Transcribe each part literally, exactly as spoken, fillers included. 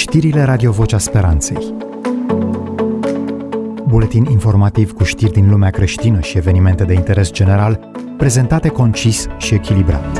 Știrile Radio Vocea Speranței. Buletin informativ cu știri din lumea creștină și evenimente de interes general, prezentate concis și echilibrat.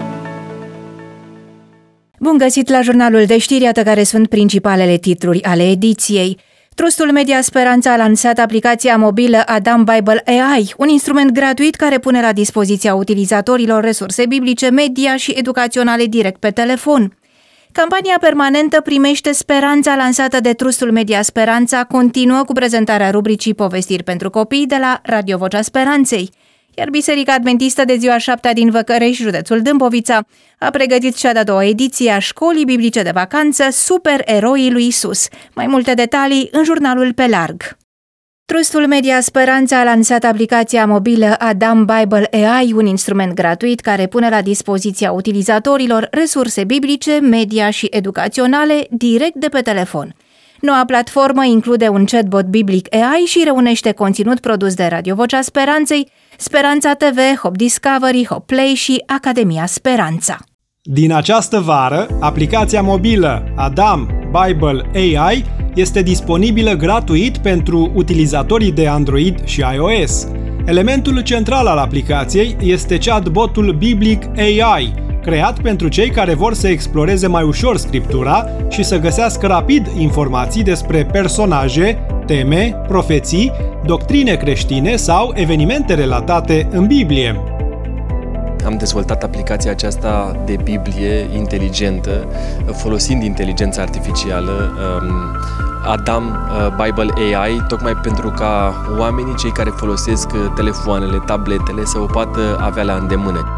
Bun găsit la jurnalul de știri, iată care sunt principalele titluri ale ediției. Trustul Media Speranța a lansat aplicația mobilă Adam Bible A I, un instrument gratuit care pune la dispoziția utilizatorilor resurse biblice, media și educaționale direct pe telefon. Campania permanentă Primește Speranța, lansată de Trustul Media Speranța, continuă cu prezentarea rubricii Povestiri pentru copii de la Radio Vocea Speranței. Iar Biserica Adventistă de ziua șaptea din Văcărești, județul Dâmbovița, a pregătit cea de-a doua ediție a Școlii Biblice de Vacanță Supereroii lui Isus. Mai multe detalii în jurnalul Pe Larg. Trustul Media Speranța a lansat aplicația mobilă Adam Bible A I, un instrument gratuit care pune la dispoziția utilizatorilor resurse biblice, media și educaționale direct de pe telefon. Noua platformă include un chatbot biblic A I și reunește conținut produs de Radio Vocea Speranței, Speranța T V, Hope Discovery, Hope Play și Academia Speranța. Din această vară, aplicația mobilă Adam Bible A I este disponibilă gratuit pentru utilizatorii de Android și iOS. Elementul central al aplicației este chatbotul biblic A I, creat pentru cei care vor să exploreze mai ușor scriptura și să găsească rapid informații despre personaje, teme, profeții, doctrine creștine sau evenimente relatate în Biblie. Am dezvoltat aplicația aceasta de Biblie inteligentă, folosind inteligența artificială, Adam Bible A I, tocmai pentru ca oamenii, cei care folosesc telefoanele, tabletele, să o poată avea la îndemână.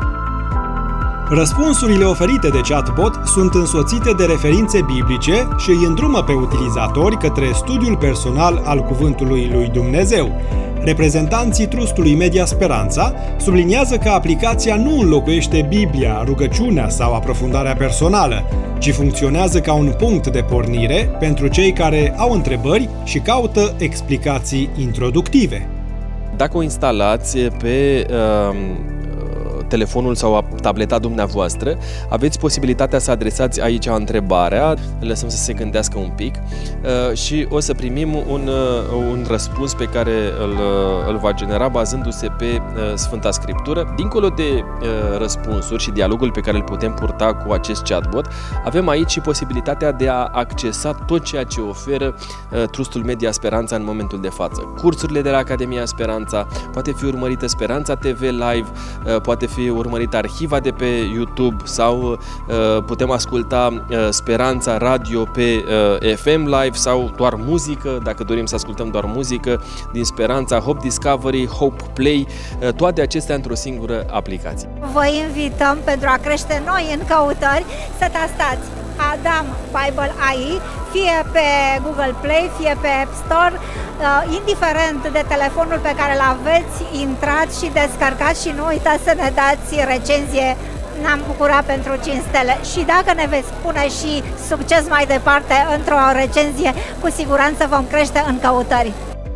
Răspunsurile oferite de chatbot sunt însoțite de referințe biblice și îi îndrumă pe utilizatori către studiul personal al Cuvântului lui Dumnezeu. Reprezentanții Trustului Media Speranța subliniază că aplicația nu înlocuiește Biblia, rugăciunea sau aprofundarea personală, ci funcționează ca un punct de pornire pentru cei care au întrebări și caută explicații introductive. Dacă o instalați pe uh, telefonul sau tableta dumneavoastră, aveți posibilitatea să adresați aici întrebarea, lăsăm să se gândească un pic uh, și o să primim un, uh, un răspuns pe care îl, îl va genera bazându-se pe uh, Sfânta Scriptură. Dincolo de uh, răspunsuri și dialogul pe care îl putem purta cu acest chatbot, avem aici și posibilitatea de a accesa tot ceea ce oferă uh, Trustul Media Speranța în momentul de față. Cursurile de la Academia Speranța, poate fi urmărită Speranța T V Live, uh, poate fi urmărită arhiva de pe YouTube sau uh, putem asculta uh, Speranța Radio pe uh, F M Live sau doar muzică, dacă dorim să ascultăm doar muzică, din Speranța, Hope Discovery, Hope Play, uh, toate acestea într-o singură aplicație. Vă invităm pentru a crește noi în căutări să testați Adam Bible A I, fie pe Google Play, fie pe App Store, uh, indiferent de telefonul pe care îl aveți, intrați și descărcați și nu uitați să ne dați recenzie. Ne-am bucurat pentru cinci stele și dacă ne veți spune și succes mai departe într-o recenzie, cu siguranță vom crește în căutări.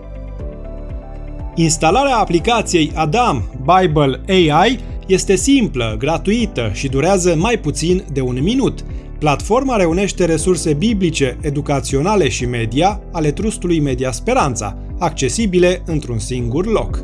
Instalarea aplicației Adam Bible A I este simplă, gratuită și durează mai puțin de un minut. Platforma reunește resurse biblice, educaționale și media ale Trustului Media Speranța, accesibile într-un singur loc.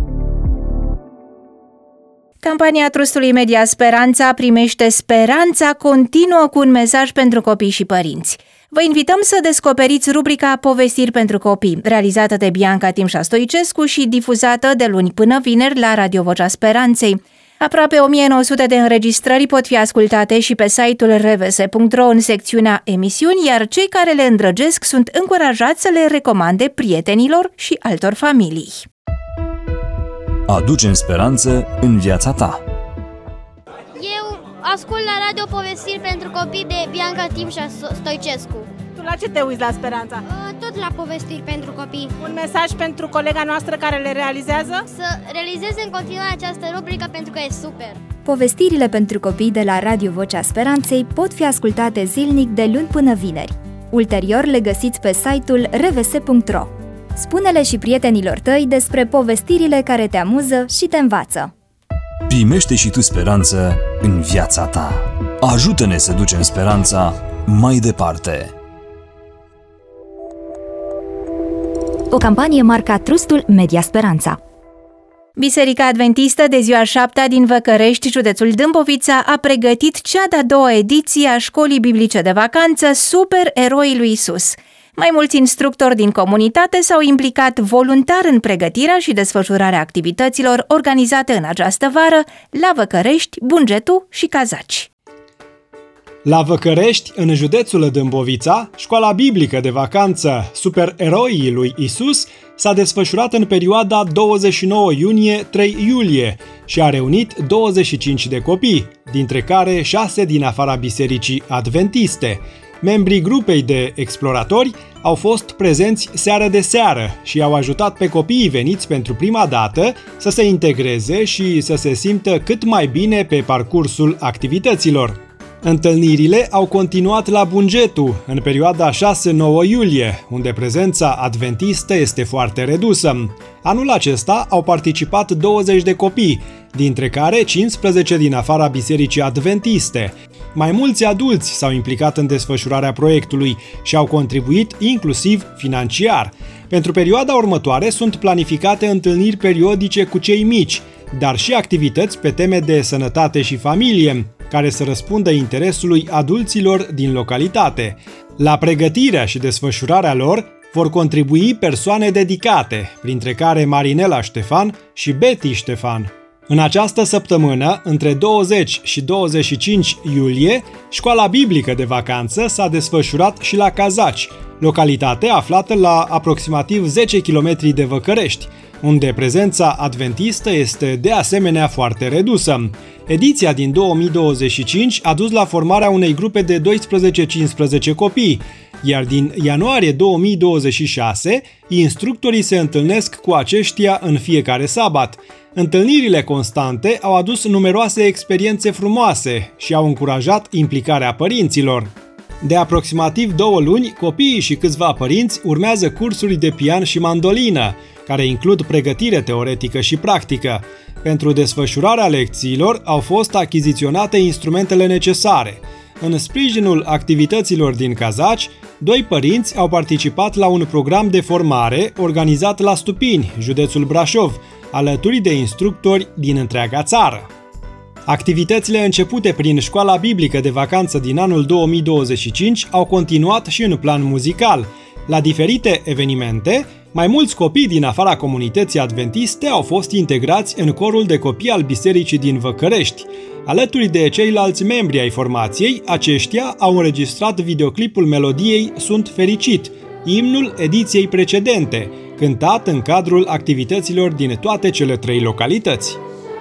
Campania Trustului Media Speranța Primește Speranța continuă cu un mesaj pentru copii și părinți. Vă invităm să descoperiți rubrica Povestiri pentru copii, realizată de Bianca Timșa Stoicescu și difuzată de luni până vineri la Radio Vocea Speranței. Aproape o mie nouă sute de înregistrări pot fi ascultate și pe site-ul r v s punct r o în secțiunea emisiuni, iar cei care le îndrăgesc sunt încurajați să le recomande prietenilor și altor familii. Aducem speranță în viața ta. Eu ascult la radio Povestiri pentru copii de Bianca Timșa Stoicescu. Tu la ce te uiți la Speranța? Tot la Povestiri pentru copii. Un mesaj pentru colega noastră care le realizează? Să realizeze în continuare această rubrică pentru că e super. Povestirile pentru copii de la Radio Vocea Speranței pot fi ascultate zilnic de luni până vineri. Ulterior le găsiți pe site-ul r v s punct r o. Spune-le și prietenilor tăi despre povestirile care te amuză și te învață. Primește și tu speranță în viața ta. Ajută-ne să ducem speranța mai departe. o campanie marca Trustul Media Speranța. Biserica Adventistă de ziua șaptea din Văcărești, județul Dâmbovița, a pregătit cea de-a doua ediție a școlii biblice de vacanță Super Eroii lui Isus. Mai mulți instructori din comunitate s-au implicat voluntar în pregătirea și desfășurarea activităților organizate în această vară la Văcărești, Bungetu și Cazaci. La Văcărești, în județul Dâmbovița, școala biblică de vacanță Super Eroii lui Isus s-a desfășurat în perioada douăzeci și nouă iunie - trei iulie și a reunit douăzeci și cinci de copii, dintre care șase din afara Bisericii Adventiste. Membrii grupei de exploratori au fost prezenți seară de seară și au ajutat pe copiii veniți pentru prima dată să se integreze și să se simtă cât mai bine pe parcursul activităților. Întâlnirile au continuat la Bungetu, în perioada șase - nouă iulie, unde prezența adventistă este foarte redusă. Anul acesta au participat douăzeci de copii, dintre care cincisprezece din afara Bisericii Adventiste. Mai mulți adulți s-au implicat în desfășurarea proiectului și au contribuit inclusiv financiar. Pentru perioada următoare sunt planificate întâlniri periodice cu cei mici, dar și activități pe teme de sănătate și familie, care să răspundă interesului adulților din localitate. La pregătirea și desfășurarea lor vor contribui persoane dedicate, printre care Marinela Ștefan și Betty Ștefan. În această săptămână, între douăzeci și douăzeci și cinci iulie, școala biblică de vacanță s-a desfășurat și la Cazaci, localitate aflată la aproximativ zece kilometri de Văcărești, unde prezența adventistă este de asemenea foarte redusă. Ediția din două mii douăzeci și cinci a dus la formarea unei grupe de doisprezece - cincisprezece copii, iar din ianuarie două mii douăzeci și șase, instructorii se întâlnesc cu aceștia în fiecare sabat. Întâlnirile constante au adus numeroase experiențe frumoase și au încurajat implicarea părinților. De aproximativ două luni, copiii și câțiva părinți urmează cursuri de pian și mandolină, care includ pregătire teoretică și practică. Pentru desfășurarea lecțiilor au fost achiziționate instrumentele necesare. În sprijinul activităților din Cazaci, doi părinți au participat la un program de formare organizat la Stupini, județul Brașov, alături de instructori din întreaga țară. Activitățile începute prin școala biblică de vacanță din anul două mii douăzeci și cinci au continuat și în plan muzical. La diferite evenimente, mai mulți copii din afara comunității adventiste au fost integrați în corul de copii al bisericii din Văcărești. Alături de ceilalți membri ai formației, aceștia au înregistrat videoclipul melodiei Sunt fericit, imnul ediției precedente, cântat în cadrul activităților din toate cele trei localități.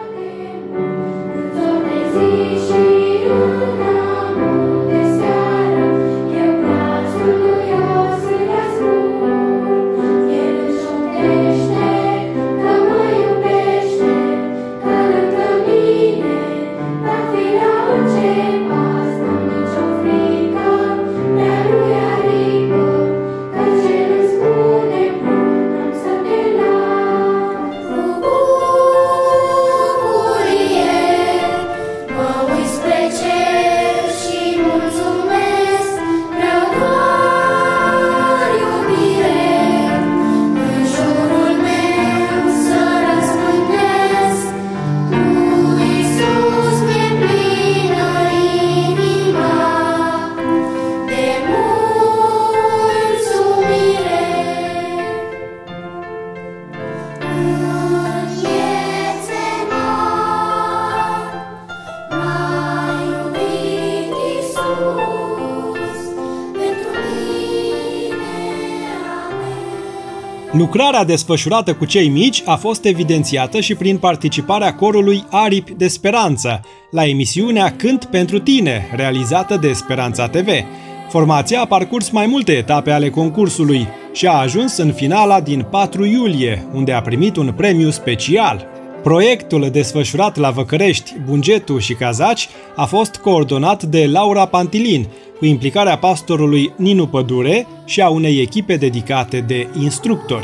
Lucrarea desfășurată cu cei mici a fost evidențiată și prin participarea corului Aripi de Speranță la emisiunea Cânt pentru tine, realizată de Speranța T V. Formația a parcurs mai multe etape ale concursului și a ajuns în finala din patru iulie, unde a primit un premiu special. Proiectul desfășurat la Văcărești, Bungetu și Cazaci a fost coordonat de Laura Pantilin, cu implicarea pastorului Ninu Pădure și a unei echipe dedicate de instructori.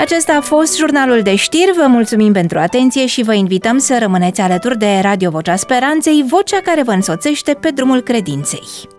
Acesta a fost jurnalul de știri, vă mulțumim pentru atenție și vă invităm să rămâneți alături de Radio Vocea Speranței, vocea care vă însoțește pe drumul credinței.